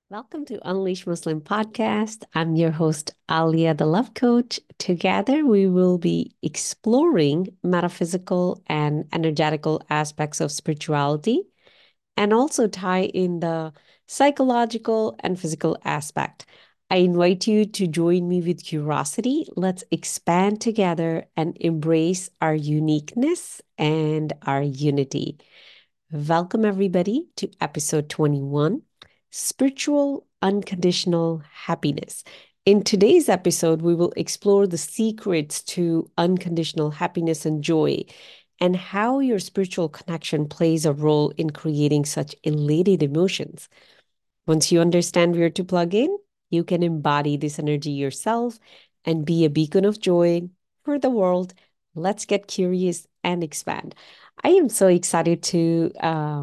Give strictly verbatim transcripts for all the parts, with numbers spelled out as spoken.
Welcome to Unleash Muslim Podcast. I'm your host, Alia, the Love Coach. Together, we will be exploring metaphysical and energetical aspects of spirituality and also tie in the psychological and physical aspect. I invite you to join me with curiosity. Let's expand together and embrace our uniqueness and our unity. Welcome, everybody, to episode twenty-one, Spiritual Unconditional Happiness. In today's episode, we will explore the secrets to unconditional happiness and joy and how your spiritual connection plays a role in creating such elated emotions. Once you understand where to plug in, you can embody this energy yourself and be a beacon of joy for the world. Let's get curious and expand. I am so excited to uh,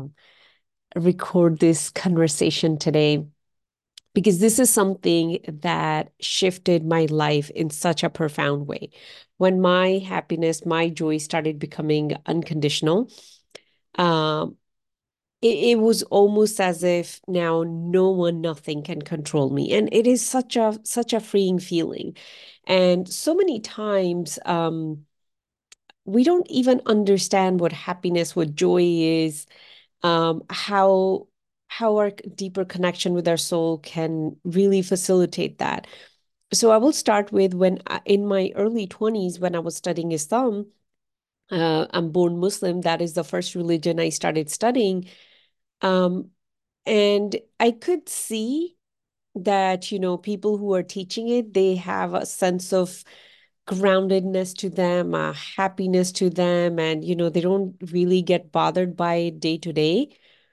record this conversation today because this is something that shifted my life in such a profound way. When my happiness, my joy started becoming unconditional, um, it, it was almost as if now no one, nothing can control me. And it is such a such a freeing feeling. And so many times, um, we don't even understand what happiness, what joy is, um, how how our deeper connection with our soul can really facilitate that. So I will start with when I, in my early twenties, when I was studying Islam, uh, I'm born Muslim. That is the first religion I started studying. Um, and I could see that, you know, people who are teaching it, they have a sense of groundedness to them, a happiness to them, and, you know, they don't really get bothered by it day to day.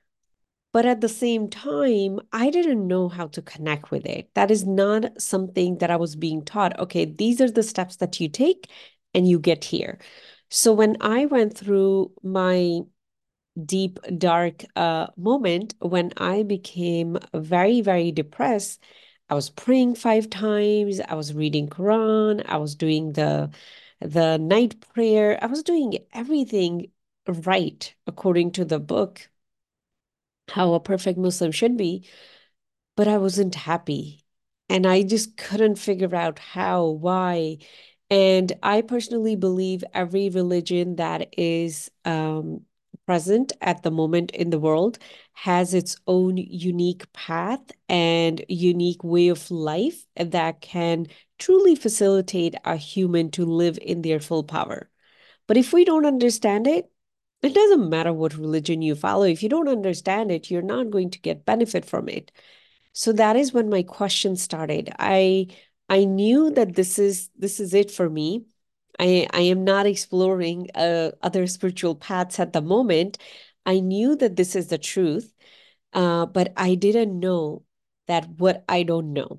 But at the same time, I didn't know how to connect with it. That is not something that I was being taught. Okay, these are the steps that you take and you get here. So when I went through my deep, dark uh, moment, when I became very, very depressed, I was praying five times. I was reading Quran. I was doing the the night prayer. I was doing everything right according to the book, how a perfect Muslim should be, but I wasn't happy. And I just couldn't figure out how, why. And I personally believe every religion that is um, present at the moment in the world has its own unique path and unique way of life that can truly facilitate a human to live in their full power. But if we don't understand it, it doesn't matter what religion you follow. If you don't understand it, you're not going to get benefit from it. So that is when my question started. I I knew that this is this is it for me. I I am not exploring uh, other spiritual paths at the moment. I knew that this is the truth, uh, but I didn't know that what I don't know.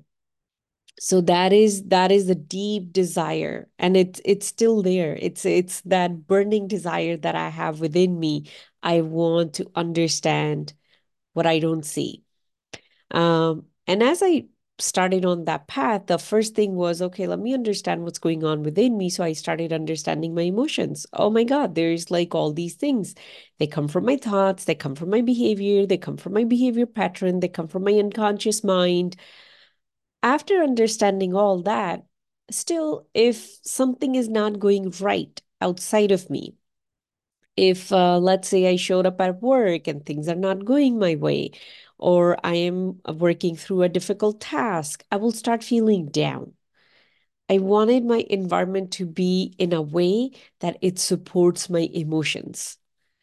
So that is that is the deep desire, and it's it's still there. It's it's that burning desire that I have within me. I want to understand what I don't see. Um, and as I started on that path, the first thing was, okay, let me understand what's going on within me. So I started understanding my emotions. Oh my God, there's like all these things. They come from my thoughts, they come from my behavior, they come from my behavior pattern, they come from my unconscious mind. After understanding all that, still, if something is not going right outside of me, if uh, let's say I showed up at work and things are not going my way, or I am working through a difficult task, I will start feeling down. I wanted my environment to be in a way that it supports my emotions.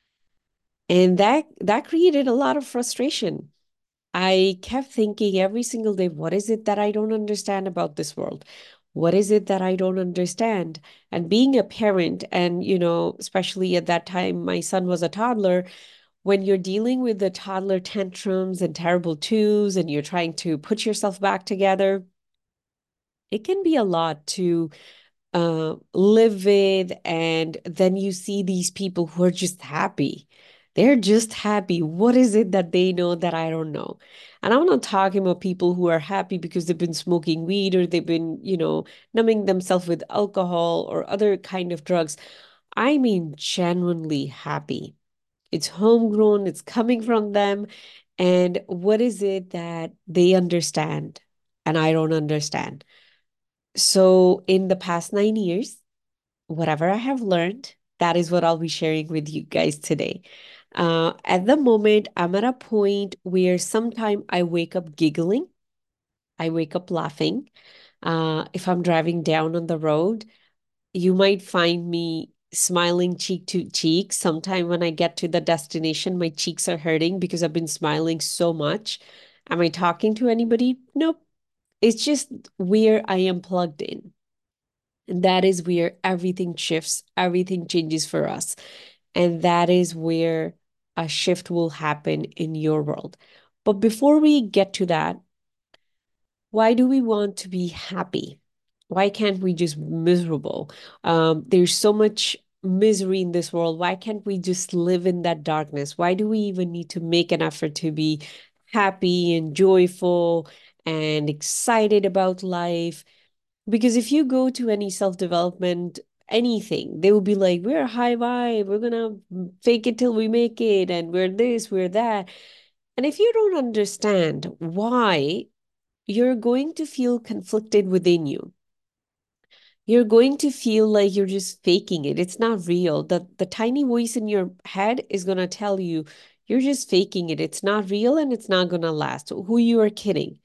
And that that created a lot of frustration. I kept thinking every single day, what is it that I don't understand about this world? What is it that I don't understand? And being a parent, and, you know, especially at that time, my son was a toddler. When you're dealing with the toddler tantrums and terrible twos, and you're trying to put yourself back together, it can be a lot to uh, live with. And then you see these people who are just happy. They're just happy. What is it that they know that I don't know? And I'm not talking about people who are happy because they've been smoking weed or they've been, you know, numbing themselves with alcohol or other kind of drugs. I mean, genuinely happy. It's homegrown, it's coming from them. And what is it that they understand and I don't understand? So, in the past nine years, whatever I have learned, that is what I'll be sharing with you guys today. Uh, at the moment, I'm at a point where sometimes I wake up giggling, I wake up laughing. Uh, if I'm driving down on the road, you might find me smiling cheek to cheek. Sometime when I get to the destination, my cheeks are hurting because I've been smiling so much. Am I talking to anybody? Nope. It's just where I am plugged in. And that is where everything shifts, everything changes for us. And that is where a shift will happen in your world. But before we get to that, why do we want to be happy? Why can't we just be miserable? Um, there's so much misery in this world. Why can't we just live in that darkness? Why do we even need to make an effort to be happy and joyful and excited about life? Because if you go to any self-development, anything, they will be like, we're high vibe, we're gonna fake it till we make it, and we're this, we're that. And if you don't understand why, you're going to feel conflicted within you. You're going to feel like you're just faking it. It's not real. The the tiny voice in your head is gonna tell you you're just faking it. It's not real and it's not gonna last. Who you are kidding.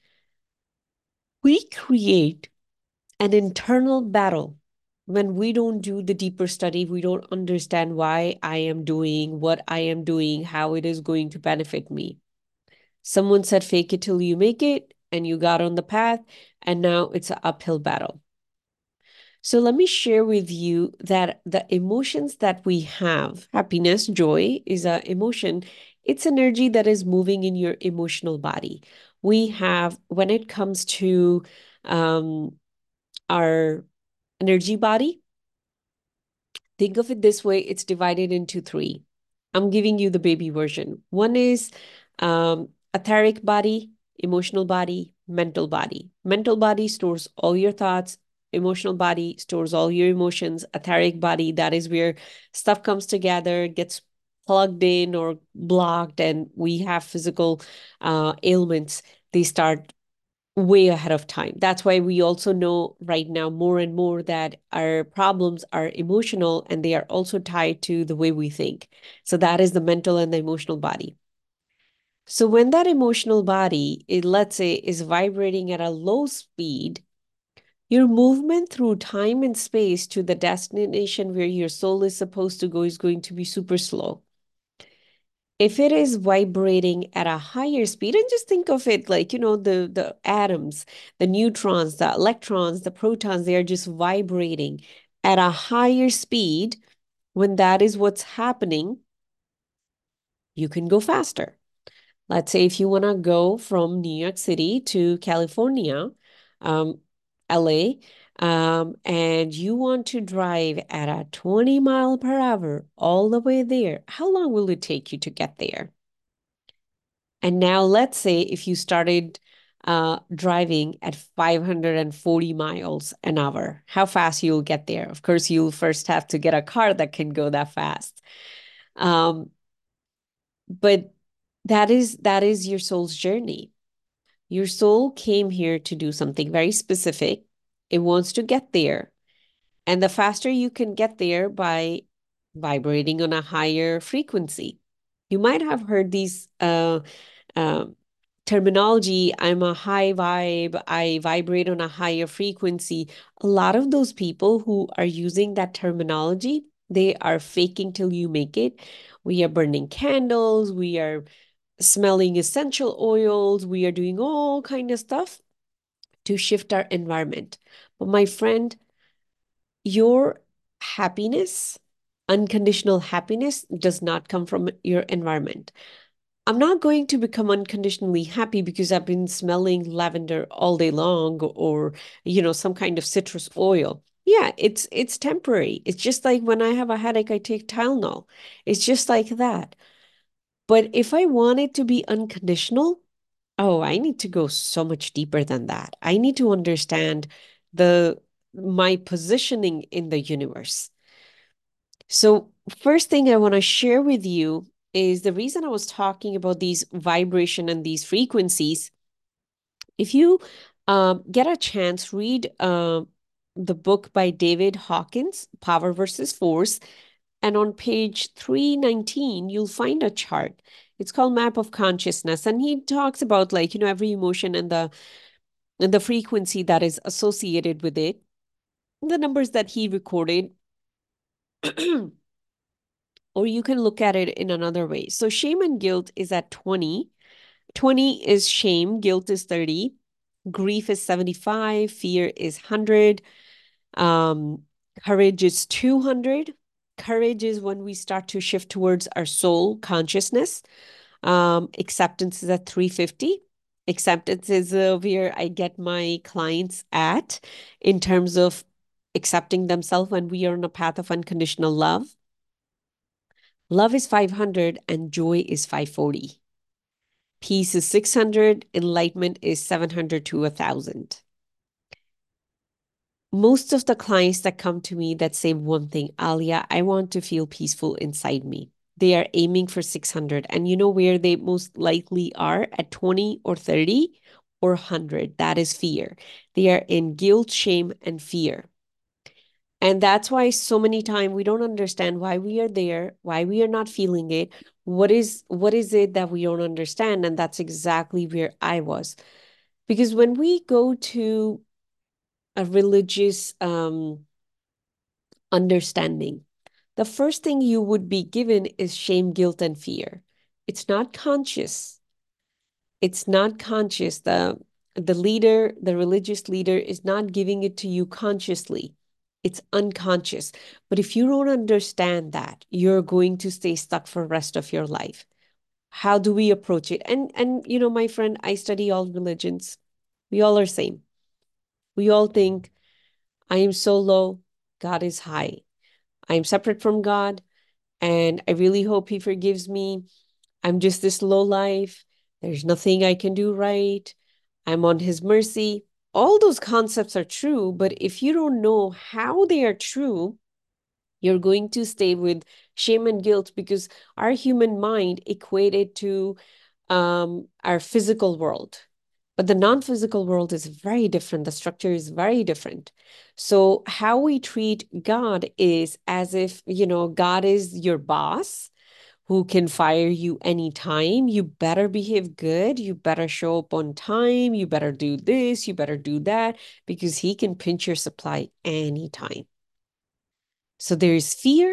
We create an internal battle when we don't do the deeper study. We don't understand why I am doing what I am doing, how it is going to benefit me. Someone said, fake it till you make it, and you got on the path, and now it's an uphill battle. So let me share with you that the emotions that we have, happiness, joy is an emotion. It's energy that is moving in your emotional body. We have, when it comes to um, our energy body, think of it this way, it's divided into three. I'm giving you the baby version. One is um, etheric body, emotional body, mental body. Mental body stores all your thoughts. Emotional body stores all your emotions. Etheric body, that is where stuff comes together, gets plugged in or blocked, and we have physical uh, ailments. They start way ahead of time. That's why we also know right now more and more that our problems are emotional and they are also tied to the way we think. So that is the mental and the emotional body. So when that emotional body, it, let's say, is vibrating at a low speed, your movement through time and space to the destination where your soul is supposed to go is going to be super slow. If it is vibrating at a higher speed, and just think of it like, you know, the the atoms, the neutrons, the electrons, the protons, they are just vibrating at a higher speed. When that is what's happening, you can go faster. Let's say if you want to go from New York City to California, um, L A, um, and you want to drive at a twenty mile per hour all the way there, how long will it take you to get there? And now let's say if you started uh, driving at five hundred forty miles an hour, how fast you'll get there. Of course, you'll first have to get a car that can go that fast. Um, but that is that is your soul's journey. Your soul came here to do something very specific. It wants to get there. And the faster you can get there by vibrating on a higher frequency. You might have heard these uh, um, terminology. I'm a high vibe. I vibrate on a higher frequency. A lot of those people who are using that terminology, they are faking till you make it. We are burning candles. We are smelling essential oils. We are doing all kind of stuff to shift our environment. But my friend, your happiness, unconditional happiness, does not come from your environment. I'm not going to become unconditionally happy because I've been smelling lavender all day long or, you know, some kind of citrus oil. Yeah, it's it's temporary. It's just like when I have a headache, I take Tylenol. It's just like that. But if I want it to be unconditional, oh, I need to go so much deeper than that. I need to understand the my positioning in the universe. So, first thing I want to share with you is the reason I was talking about these vibration and these frequencies. If you um, get a chance, read uh, the book by David Hawkins, Power versus Force. And on page three nineteen, you'll find a chart. It's called Map of Consciousness. And he talks about, like, you know, every emotion and the and the frequency that is associated with it, the numbers that he recorded. Or you can look at it in another way. So shame and guilt is at twenty. twenty is shame, guilt is thirty, grief is seventy-five, fear is one hundred, um, courage is two hundred. Courage is when we start to shift towards our soul consciousness. Um, acceptance is at three hundred fifty. Acceptance is uh, where I get my clients at in terms of accepting themselves when we are on a path of unconditional love. Love is five hundred and joy is five hundred forty. Peace is six hundred. Enlightenment is seven hundred to one thousand. Most of the clients that come to me that say one thing, Alia, I want to feel peaceful inside me. They are aiming for six hundred. And you know where they most likely are? At twenty or thirty or one hundred. That is fear. They are in guilt, shame, and fear. And that's why so many times we don't understand why we are there, why we are not feeling it. What is what is it that we don't understand? And that's exactly where I was. Because when we go to a religious um, understanding, the first thing you would be given is shame, guilt, and fear. It's not conscious. It's not conscious. The the leader, the religious leader is not giving it to you consciously. It's unconscious. But if you don't understand that, you're going to stay stuck for the rest of your life. How do we approach it? And and you know, my friend, I study all religions. We all are same. We all think I am so low, God is high. I am separate from God, and I really hope He forgives me. I'm just this low life. There's nothing I can do right. I'm on His mercy. All those concepts are true, but if you don't know how they are true, you're going to stay with shame and guilt because our human mind equated to um, our physical world. But the non physical world is very different. The structure is very different. So, how we treat God is as if, you know, God is your boss who can fire you anytime. You better behave good. You better show up on time. You better do this. You better do that because he can pinch your supply anytime. So, there is fear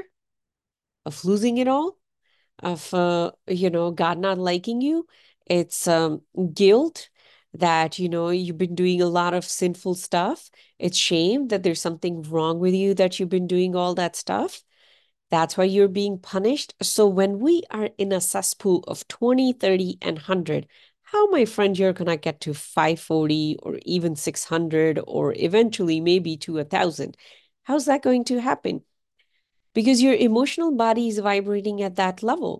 of losing it all, of uh, you know, God not liking you. It's um, guilt that, you know, you've been doing a lot of sinful stuff. It's shame that there's something wrong with you that you've been doing all that stuff. That's why you're being punished. So when we are in a cesspool of twenty, thirty, and one hundred, how, my friend, you're going to get to five forty or even six hundred or eventually maybe to one thousand? How's that going to happen? Because your emotional body is vibrating at that level.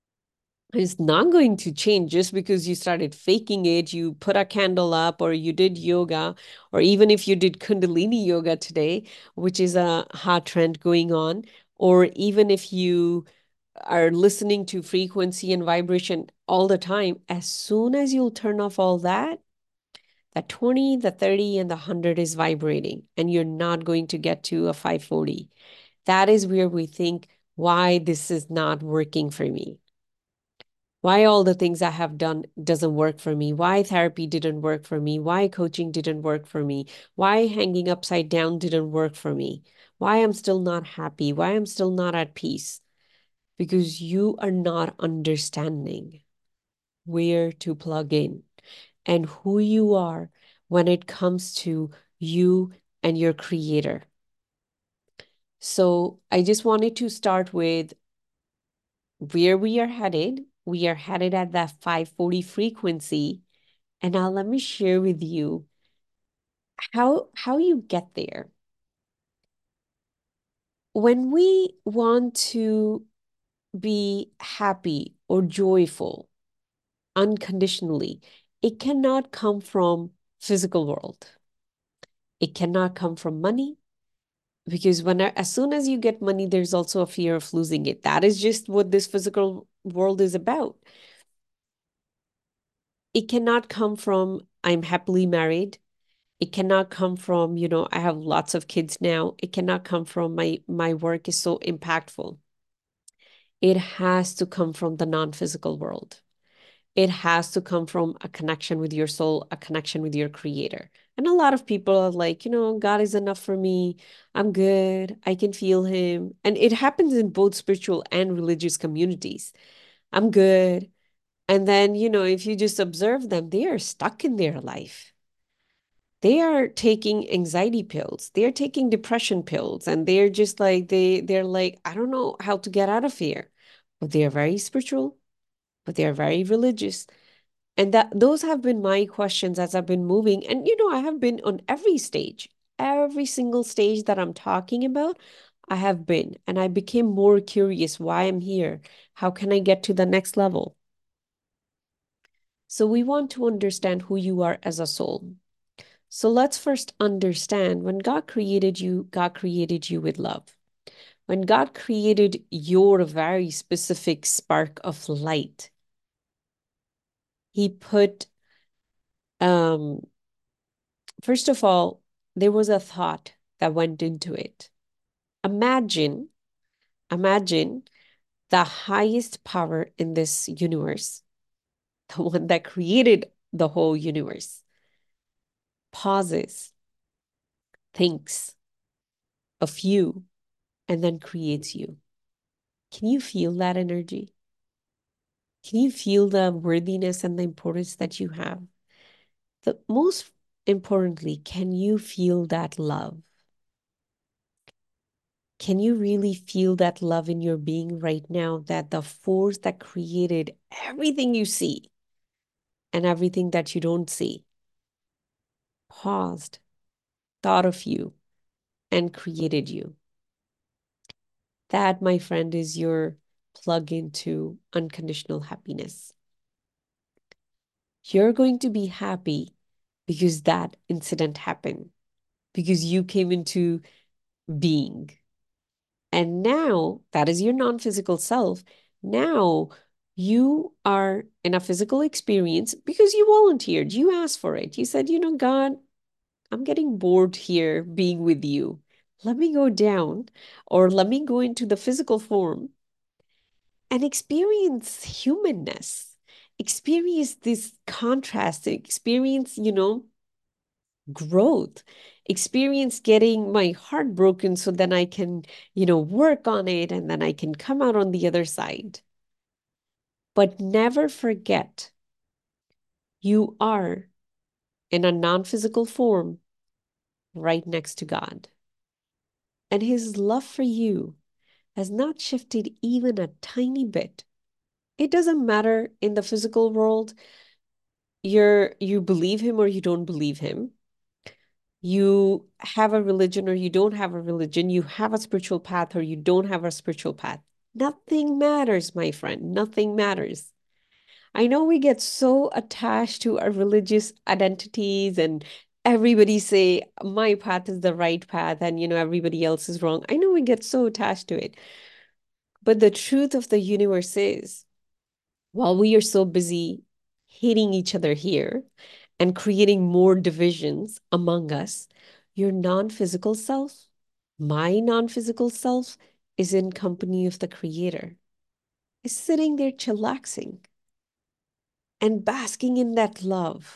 It's not going to change just because you started faking it, you put a candle up, or you did yoga, or even if you did Kundalini yoga today, which is a hot trend going on, or even if you are listening to frequency and vibration all the time, as soon as you'll turn off all that, that twenty, the thirty, and the one hundred is vibrating, and you're not going to get to a five forty. That is where we think, why this is not working for me. Why all the things I have done doesn't work for me, why therapy didn't work for me, why coaching didn't work for me, why hanging upside down didn't work for me, why I'm still not happy, why I'm still not at peace. Because you are not understanding where to plug in and who you are when it comes to you and your creator. So I just wanted to start with where we are headed. We are headed at that five forty frequency. And now let me share with you how how you get there. When we want to be happy or joyful unconditionally, it cannot come from physical world. It cannot come from money. Because when as soon as you get money, there's also a fear of losing it. That is just what this physical world is about. It cannot come from I'm happily married. It cannot come from, you know, I have lots of kids now. It cannot come from my my work is so impactful. It has to come from the non-physical world. It has to come from a connection with your soul, a connection with your creator. And a lot of people are like, you know, God is enough for me. I'm good. I can feel him. And it happens in both spiritual and religious communities. I'm good. And then, you know, if you just observe them, they are stuck in their life. They are taking anxiety pills. They're taking depression pills. And they're just like, they, they're like, I don't know how to get out of here. But they are very spiritual, but they are very religious. And that those have been my questions as I've been moving. And you know, I have been on every stage, every single stage that I'm talking about, I have been. And I became more curious why I'm here. How can I get to the next level? So we want to understand who you are as a soul. So let's first understand when God created you, God created you with love. When God created your very specific spark of light, He put um first of all, there was a thought that went into it. Imagine, imagine the highest power in this universe, the one that created the whole universe, pauses, thinks of you, and then creates you. Can you feel that energy? Can you feel the worthiness and the importance that you have? The most importantly, can you feel that love? Can you really feel that love in your being right now? That the force that created everything you see and everything that you don't see paused, thought of you, and created you. That, my friend, is your plug into unconditional happiness. You're going to be happy because that incident happened, because you came into being. And now that is your non-physical self. Now you are in a physical experience because you volunteered, you asked for it. You said, you know, God, I'm getting bored here being with you. Let me go down or let me go into the physical form and experience humanness, experience this contrast, experience, you know, growth, experience getting my heart broken so then I can, you know, work on it and then I can come out on the other side. But never forget, you are in a non-physical form right next to God. And his love for you has not shifted even a tiny bit. It doesn't matter in the physical world, you're you believe him or you don't believe him. You have a religion or you don't have a religion, you have a spiritual path or you don't have a spiritual path. Nothing matters, my friend. Nothing matters. I know we get so attached to our religious identities and everybody say my path is the right path and you know everybody else is wrong. I know we get so attached to it. But the truth of the universe is while we are so busy hating each other here and creating more divisions among us, your non-physical self, my non-physical self, is in company of the creator, is sitting there chillaxing and basking in that love.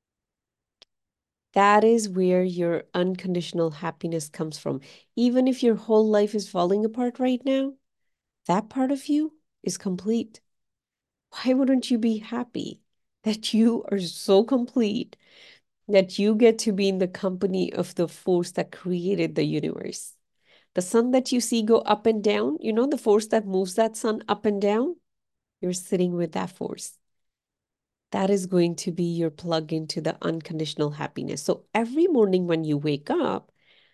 That is where your unconditional happiness comes from. Even if your whole life is falling apart right now, that part of you is complete. Why wouldn't you be happy that you are so complete that you get to be in the company of the force that created the universe? The sun that you see go up and down, you know, the force that moves that sun up and down, you're sitting with that force. That is going to be your plug into the unconditional happiness. So every morning when you wake up,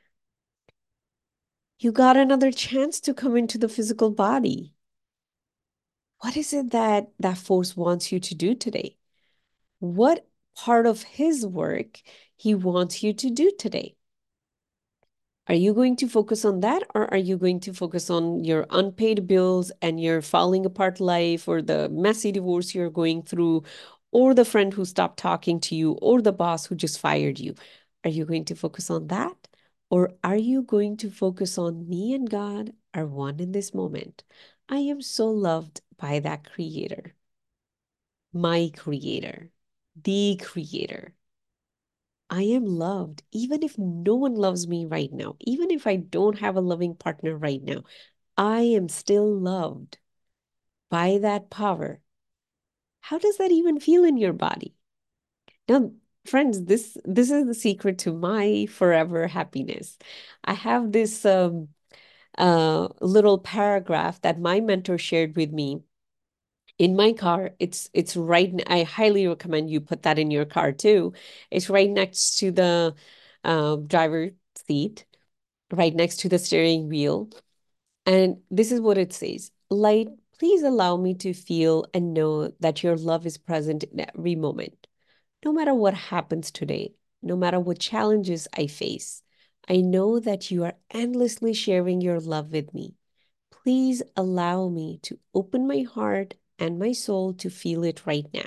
you got another chance to come into the physical body. What is it that that force wants you to do today? What part of his work he wants you to do today? Are you going to focus on that, or are you going to focus on your unpaid bills and your falling apart life, or the messy divorce you're going through, or the friend who stopped talking to you, or the boss who just fired you? Are you going to focus on that? Or are you going to focus on me and God are one in this moment? I am so loved by that creator, my creator, the creator. I am loved, even if no one loves me right now, even if I don't have a loving partner right now, I am still loved by that power. How does that even feel in your body? Now, friends, this this is the secret to my forever happiness. I have this um, uh, little paragraph that my mentor shared with me in my car. It's it's right. I highly recommend you put that in your car too. It's right next to the uh, driver seat, right next to the steering wheel. And this is what it says: Light, please allow me to feel and know that your love is present in every moment. No matter what happens today, no matter what challenges I face, I know that you are endlessly sharing your love with me. Please allow me to open my heart and my soul to feel it right now.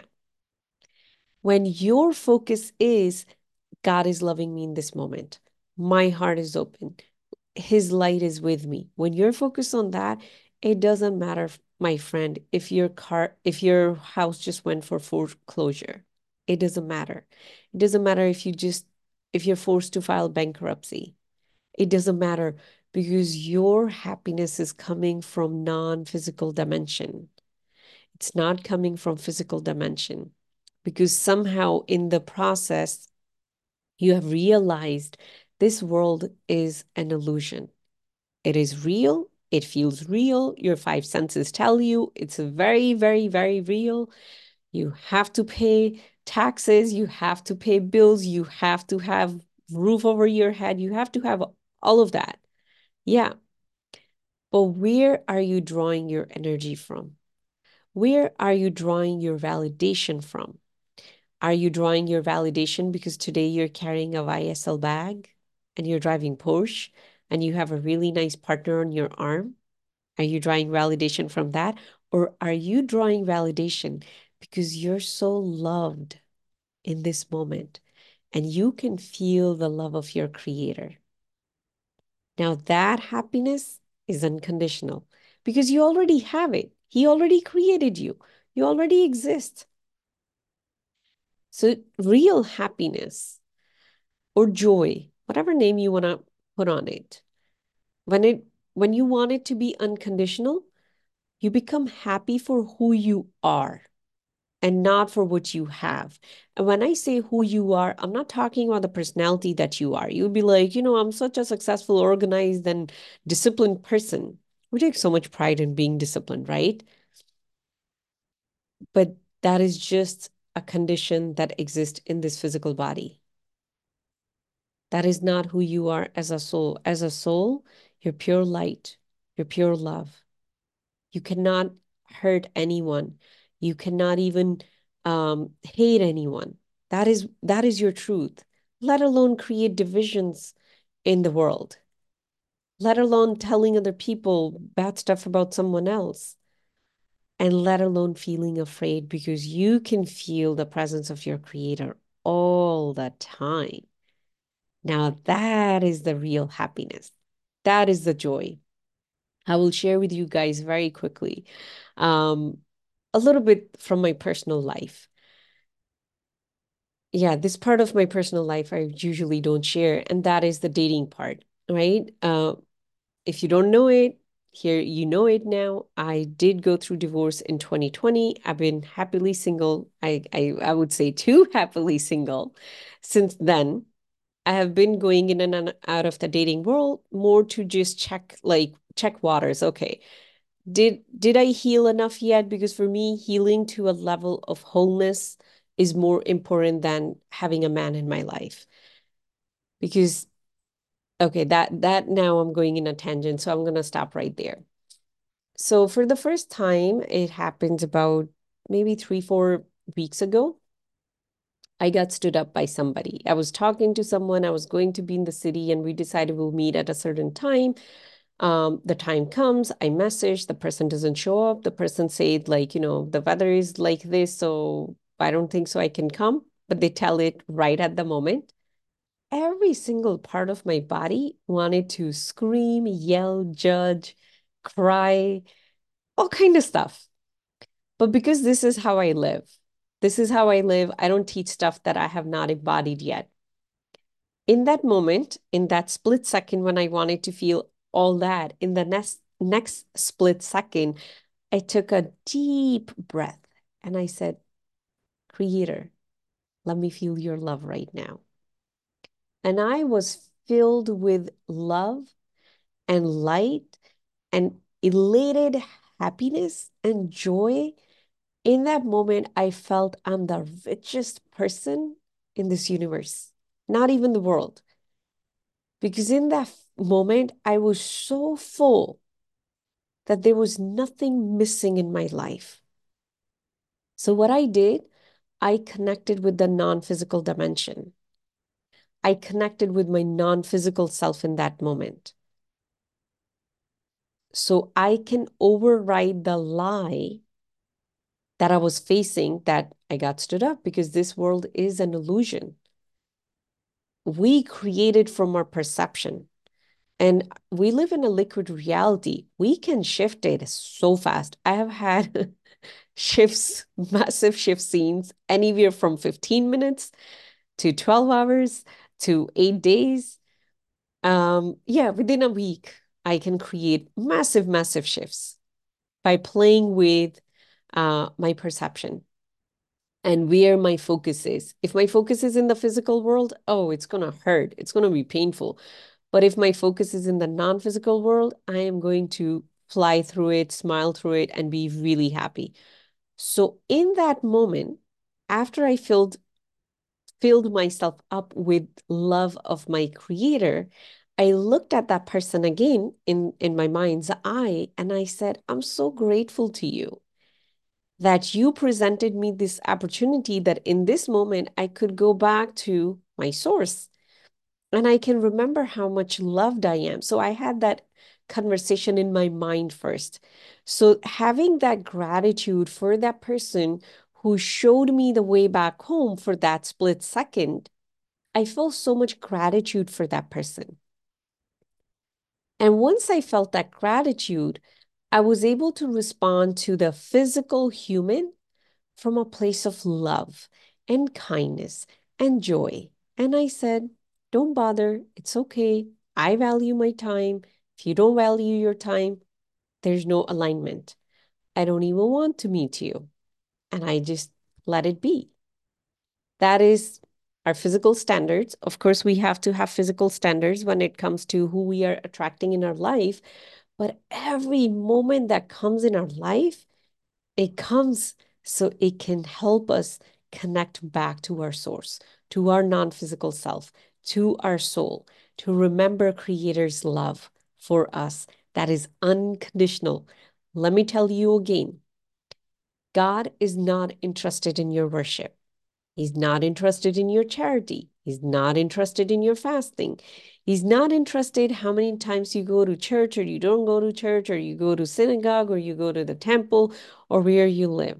When your focus is, God is loving me in this moment, my heart is open, His light is with me. When you're focused on that, it doesn't matter, my friend, if your car, if your house just went for foreclosure. It doesn't matter. It doesn't matter if you just, if you're forced to file bankruptcy. It doesn't matter because your happiness is coming from non-physical dimension. It's not coming from physical dimension because somehow in the process, you have realized this world is an illusion. It is real. It feels real. Your five senses tell you it's very, very, very real. You have to pay taxes. You have to pay bills. You have to have roof over your head. You have to have all of that. Yeah. But where are you drawing your energy from? Where are you drawing your validation from? Are you drawing your validation because today you're carrying a Y S L bag and you're driving Porsche and you have a really nice partner on your arm? Are you drawing validation from that? Or are you drawing validation because you're so loved in this moment and you can feel the love of your creator? Now, that happiness is unconditional because you already have it. He already created you, you already exist. So, real happiness or joy, whatever name you want to put on it, when it when you want it to be unconditional, you become happy for who you are and not for what you have. And when I say who you are, I'm not talking about the personality that you are. You'll be like, you know, I'm such a successful, organized, and disciplined person. We take so much pride in being disciplined, right? But that is just a condition that exists in this physical body. That is not who you are as a soul. As a soul, you're pure light, you're pure love. You cannot hurt anyone. You cannot even um, hate anyone. That is that is your truth. Let alone create divisions in the world. Let alone telling other people bad stuff about someone else. And let alone feeling afraid because you can feel the presence of your creator all the time. Now that is the real happiness. That is the joy. I will share with you guys very quickly um, a little bit from my personal life. Yeah, this part of my personal life I usually don't share, and that is the dating part, right? Uh, if you don't know it, here you know it now. I did go through divorce in twenty twenty. I've been happily single. I, I, I would say too happily single since then. I have been going in and out of the dating world more to just check, like, check waters. Okay, did did I heal enough yet? Because for me, healing to a level of wholeness is more important than having a man in my life. Because okay, that that now I'm going in a tangent, so I'm gonna stop right there. So for the first time, it happened about maybe three, four weeks ago. I got stood up by somebody. I was talking to someone. I was going to be in the city, and we decided we'll meet at a certain time. Um, the time comes, I message, the person doesn't show up. The person said, like, you know, the weather is like this, so I don't think so I can come. But they tell it right at the moment. Every single part of my body wanted to scream, yell, judge, cry, all kind of stuff. But because this is how I live, this is how I live, I don't teach stuff that I have not embodied yet. In that moment, in that split second when I wanted to feel all that, in the next next split second, I took a deep breath and I said, Creator, let me feel your love right now. And I was filled with love and light and elated happiness and joy. In that moment, I felt I'm the richest person in this universe, not even the world. Because in that moment, I was so full that there was nothing missing in my life. So, what I did, I connected with the non physical dimension. I connected with my non physical self in that moment. So, I can override the lie that I was facing that I got stood up because this world is an illusion. We create it from our perception. And we live in a liquid reality. We can shift it so fast. I have had shifts, massive shift scenes, anywhere from fifteen minutes to twelve hours to eight days. Um, yeah, within a week, I can create massive, massive shifts by playing with uh, my perception and where my focus is. If my focus is in the physical world, oh, it's going to hurt. It's going to be painful. But if my focus is in the non-physical world, I am going to fly through it, smile through it, and be really happy. So in that moment, after I filled filled myself up with love of my creator, I looked at that person again in, in my mind's eye and I said, I'm so grateful to you that you presented me this opportunity that in this moment I could go back to my source and I can remember how much loved I am. So I had that conversation in my mind first. So having that gratitude for that person who showed me the way back home for that split second, I felt so much gratitude for that person. And once I felt that gratitude, I was able to respond to the physical human from a place of love and kindness and joy. And I said, don't bother. It's okay. I value my time. If you don't value your time, there's no alignment. I don't even want to meet you. And I just let it be. That is our physical standards. Of course, we have to have physical standards when it comes to who we are attracting in our life. But every moment that comes in our life, it comes so it can help us connect back to our source, to our non physical self, to our soul, to remember Creator's love for us that is unconditional. Let me tell you again, God is not interested in your worship. He's not interested in your charity. He's not interested in your fasting. He's not interested how many times you go to church or you don't go to church or you go to synagogue or you go to the temple or where you live.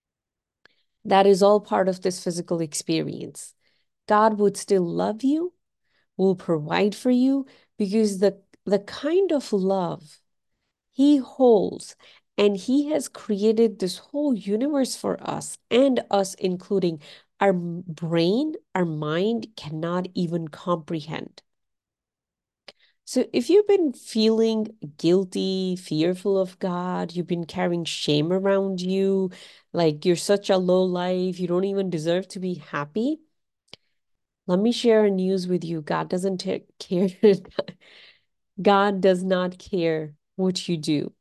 That is all part of this physical experience. God would still love you, will provide for you because the, the kind of love he holds and he has created this whole universe for us and us including our brain, our mind cannot even comprehend. So if you've been feeling guilty, fearful of God, you've been carrying shame around you, like you're such a low life, you don't even deserve to be happy, let me share a news with you. God doesn't care. God does not care what you do.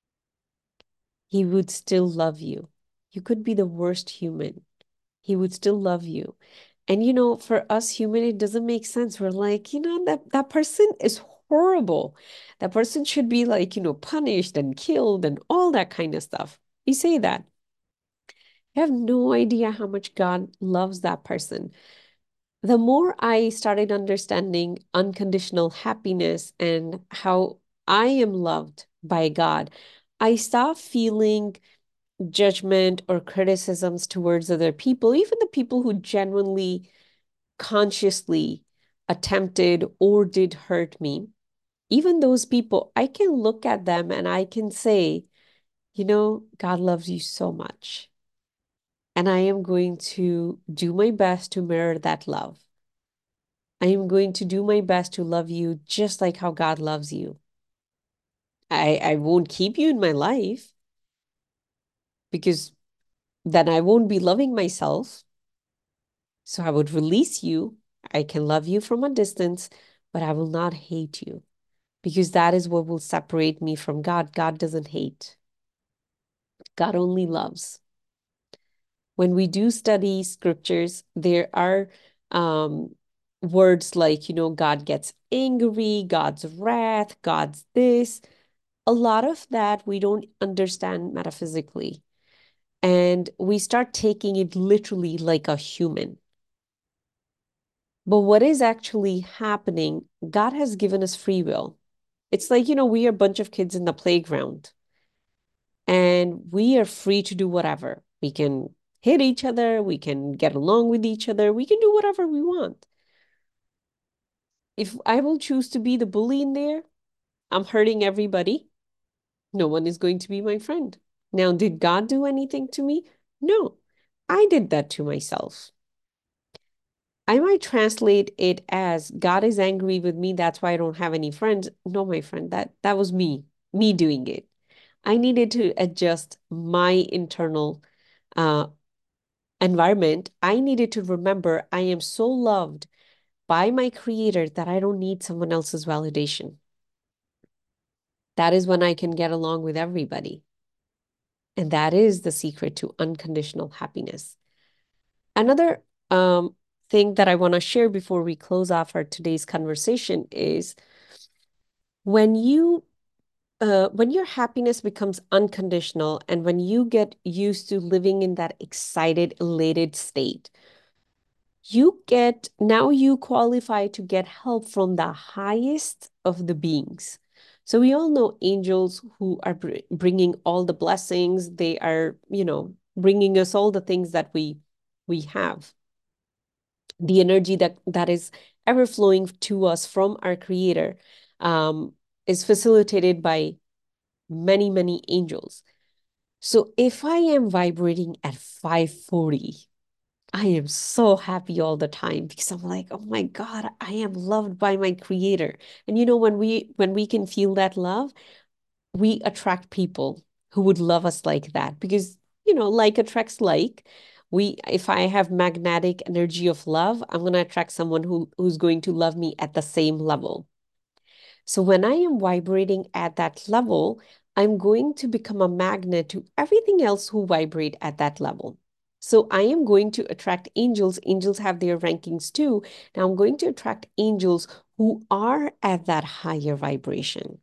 He would still love you. You could be the worst human. He would still love you. And you know, for us human, it doesn't make sense. We're like, you know, that that person is horrible. That person should be like, you know, punished and killed and all that kind of stuff. We say that. You have no idea how much God loves that person. The more I started understanding unconditional happiness and how I am loved by God, I stopped feeling judgment or criticisms towards other people, even the people who genuinely, consciously attempted or did hurt me. Even those people, I can look at them and I can say, you know, God loves you so much. And I am going to do my best to mirror that love. I am going to do my best to love you just like how God loves you. I, I won't keep you in my life because then I won't be loving myself. So I would release you. I can love you from a distance, but I will not hate you because that is what will separate me from God. God doesn't hate, God only loves. When we do study scriptures, there are um, words like, you know, God gets angry, God's wrath, God's this. A lot of that we don't understand metaphysically. And we start taking it literally like a human. But what is actually happening, God has given us free will. It's like, you know, we are a bunch of kids in the playground and we are free to do whatever. We can hit each other, we can get along with each other, we can do whatever we want. If I will choose to be the bully in there, I'm hurting everybody. No one is going to be my friend. Now, did God do anything to me? No, I did that to myself. I might translate it as God is angry with me, that's why I don't have any friends. No, my friend, that that was me, me doing it. I needed to adjust my internal uh, environment. I needed to remember I am so loved by my creator that I don't need someone else's validation. That is when I can get along with everybody. And that is the secret to unconditional happiness. Another um, thing that I want to share before we close off our today's conversation is when you uh, when your happiness becomes unconditional and when you get used to living in that excited, elated state, you get now you qualify to get help from the highest of the beings. So we all know angels who are br bringing all the blessings. They are, you know, bringing us all the things that we we have. The energy that that is ever flowing to us from our creator um, is facilitated by many, many angels. So if I am vibrating at five forty, I am so happy all the time because I'm like, oh my God, I am loved by my creator. And you know, when we when we can feel that love, we attract people who would love us like that because, you know, like attracts like. We, if I have magnetic energy of love, I'm going to attract someone who who's going to love me at the same level. So when I am vibrating at that level, I'm going to become a magnet to everything else who vibrate at that level. So I am going to attract angels. Angels have their rankings too. Now I'm going to attract angels who are at that higher vibration.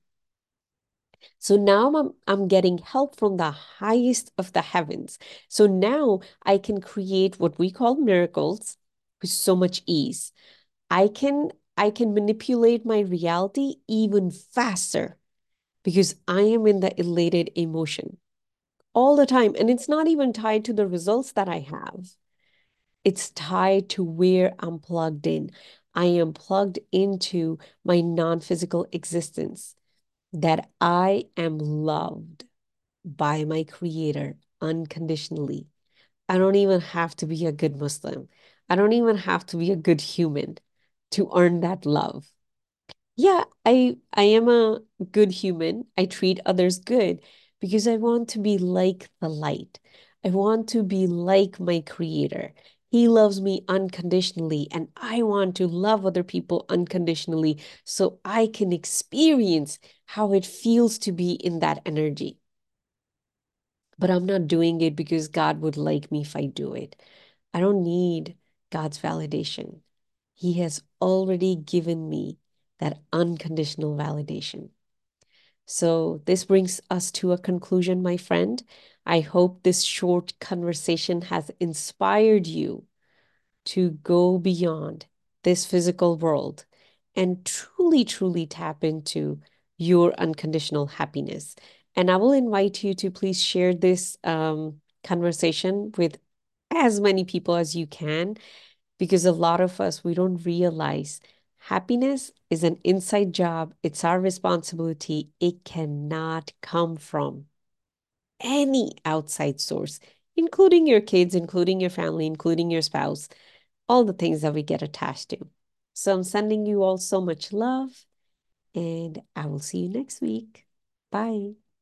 So now I'm, I'm getting help from the highest of the heavens. So now I can create what we call miracles with so much ease. I can I can manipulate my reality even faster because I am in the elated emotion all the time. And it's not even tied to the results that I have. It's tied to where I'm plugged in. I am plugged into my non-physical existence, that I am loved by my creator unconditionally. I don't even have to be a good Muslim. I don't even have to be a good human to earn that love. Yeah, I I am a good human. I treat others good because I want to be like the light. I want to be like my creator. He loves me unconditionally, and I want to love other people unconditionally so I can experience how it feels to be in that energy. But I'm not doing it because God would like me if I do it. I don't need God's validation. He has already given me that unconditional validation. So, this brings us to a conclusion, my friend. I hope this short conversation has inspired you to go beyond this physical world and truly, truly tap into your unconditional happiness. And I will invite you to please share this um, conversation with as many people as you can, because a lot of us, we don't realize happiness is an inside job. It's our responsibility. It cannot come from any outside source, including your kids, including your family, including your spouse, all the things that we get attached to. So I'm sending you all so much love, and I will see you next week. Bye.